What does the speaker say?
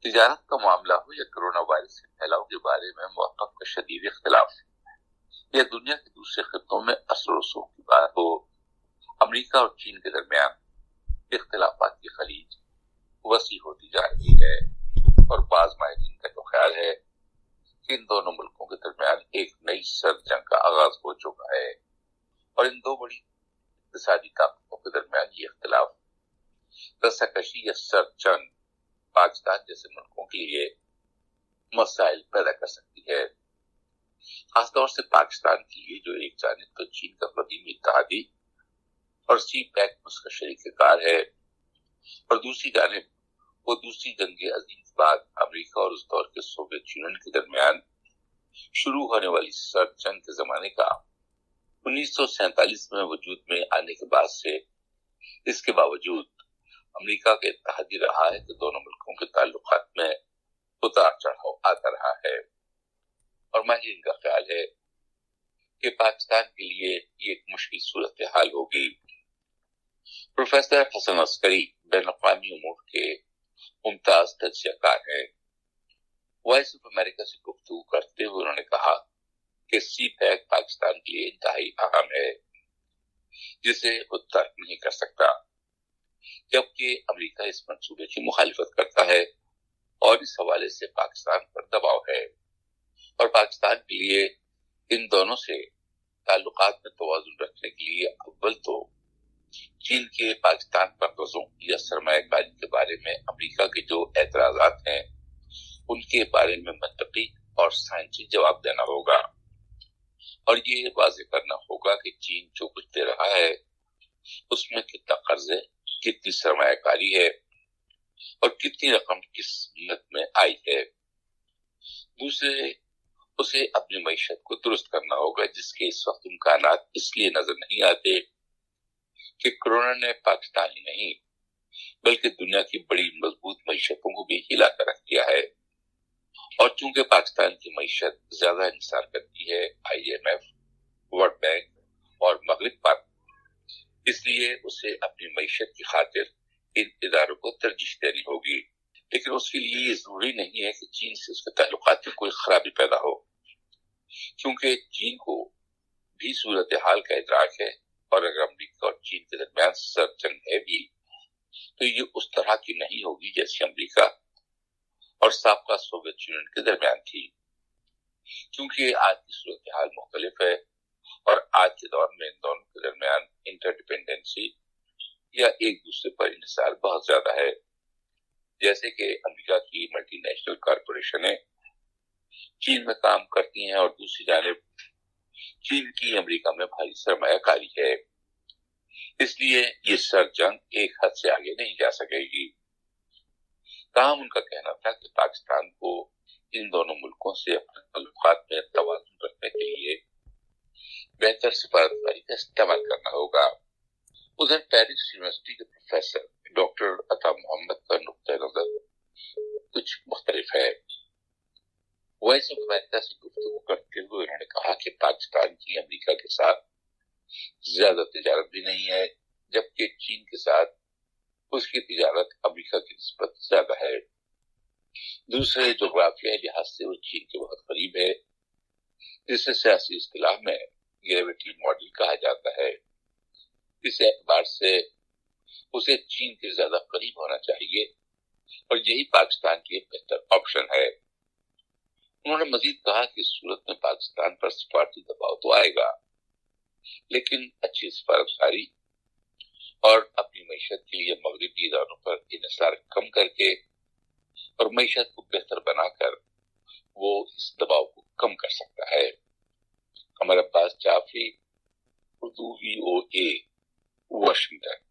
تجارت کا معاملہ ہو یا کرونا وائرس کے پھیلاؤ کے بارے میں موقف کا شدید اختلاف، یا دنیا کے دوسرے خطوں میں اثر و رسوخ کی بات ہو، امریکہ اور چین کے درمیان اختلافات کی خلیج وسیع ہوتی جا رہی ہے، اور بعض ماہرین کا تو خیال ہے کہ ان دونوں ملکوں کے درمیان ایک نئی سرد جنگ کا آغاز ہو چکا ہے، اور ان دو بڑی اقتصادی طاقتوں کے درمیان یہ اختلاف رساکشی یا سرد جنگ پاکستان جیسے ملکوں کے لیے مسائل پیدا کر سکتی ہے، خاص طور سے پاکستان کے لیے جو ایک جانب تو چین کا قدیمی اتحادی اور سی پیک اس کا شریک کار ہے، اور دوسری جانب وہ دوسری جنگ عظیم کے بعد امریکہ اور اس دور کے سوویت یونین کے درمیان شروع ہونے والی سرد جنگ کے زمانے کا 1947 میں وجود میں آنے کے بعد سے اس کے باوجود امریکہ کا اتحادی رہا ہے کہ دونوں ملکوں کے تعلقات میں اتار چڑھاؤ آتا رہا ہے، اور ماہرین کا خیال ہے کہ پاکستان کے لیے یہ ایک مشکل صورتحال ہوگی۔ پروفیسر حسن عسکری بین الاقوامی امور کے ممتاز تجزیہ کار ہیں۔ وائس آف امریکہ سے گفتگو کرتے ہوئے انہوں نے کہا کہ سی پیک پاکستان کے لیے انتہائی اہم ہے، جسے وہ ترک نہیں کر سکتا، جبکہ امریکہ اس منصوبے کی مخالفت کرتا ہے اور اس حوالے سے پاکستان پر دباؤ ہے، اور پاکستان کے لیے ان دونوں سے تعلقات میں توازن رکھنے کے لیے اول تو چین کے پاکستان پر قرضوں یا سرمایہ کاری کے بارے میں امریکہ کے جو اعتراضات ہیں ان کے بارے میں منطقی اور سائنسی جواب دینا ہوگا، اور یہ واضح کرنا ہوگا کہ چین جو کچھ دے رہا ہے اس میں کتنا قرض ہے، کتنی سرمایہ کاری ہے، اور کتنی رقم کس ملک میں آئی ہے۔ دوسرے، اسے اپنی معیشت کو درست کرنا ہوگا، جس کے اس وقت امکانات اس لیے نظر نہیں آتے کہ کرونا نے پاکستان ہی نہیں بلکہ دنیا کی بڑی مضبوط معیشتوں کو بھی ہلا کر رکھ دیا ہے، اور چونکہ پاکستان کی معیشت زیادہ انحصار کرتی ہے IMF، ورلڈ بینک اور مغرب پر، اس لیے اسے اپنی معیشت کی خاطر ان اداروں کو ترجیح دینی ہوگی، لیکن اس کے لیے یہ ضروری نہیں ہے کہ چین سے اس کے تعلقات میں کوئی خرابی پیدا ہو، کیونکہ چین کو بھی صورتحال کا ادراک ہے، اور اگر امریکہ اور چین کے درمیان سرد جنگ ہے بھی تو یہ اس طرح کی نہیں ہوگی جیسے امریکہ اور سابقہ سوویت یونین کے درمیان تھی، کیونکہ آج کی صورتحال مختلف ہے، اور آج کے دور میں ان دونوں کے درمیان انٹرڈیپینڈنسی یا ایک دوسرے پر انحصار بہت زیادہ ہے، جیسے کہ امریکہ کی ملٹی نیشنل کارپوریشنیں چین میں کام کرتی ہیں، اور دوسری جانب چین کی امریکہ میں بھاری سرمایہ کاری ہے، اس لیے یہ سرد جنگ ایک حد سے آگے نہیں جا سکے گی۔ تاہم ان کا کہنا تھا کہ پاکستان کو ان دونوں ملکوں سے اپنے تعلقات میں توازن رکھنے کے لیے بہتر سفارتکاری کا استعمال کرنا ہوگا۔ ادھر پیرس یونیورسٹی کے پروفیسر ڈاکٹر عطا محمد کا نقطۂ نظر کچھ مختلف ہے۔ وائس آف امریکہ سے گفتگو کرتے ہوئے انہوں نے کہا کہ پاکستان کی امریکہ کے ساتھ زیادہ تجارت بھی نہیں ہے، جبکہ چین کے ساتھ اس کی تجارت امریکہ کی نسبت زیادہ ہے۔ دوسرے، جغرافیائی لحاظ سے وہ چین کے بہت قریب ہے، جسے سیاسی اصطلاح میں گریوٹی ماڈل کہا جاتا ہے۔ اس اعتبار سے اسے چین کے زیادہ قریب ہونا چاہیے، اور یہی پاکستان کے بہتر آپشن ہے۔ انہوں نے مزید کہا کہ اس صورت میں پاکستان پر سفارتی دباؤ تو آئے گا، لیکن اچھی سفارتکاری اور اپنی معیشت کے لیے مغربی اداروں پر انحصار کم کر کے اور معیشت کو بہتر بنا کر وہ اس دباؤ کو کم کر سکتا ہے۔ Qamar Abbas Jafri, Urdu VOA، Washington.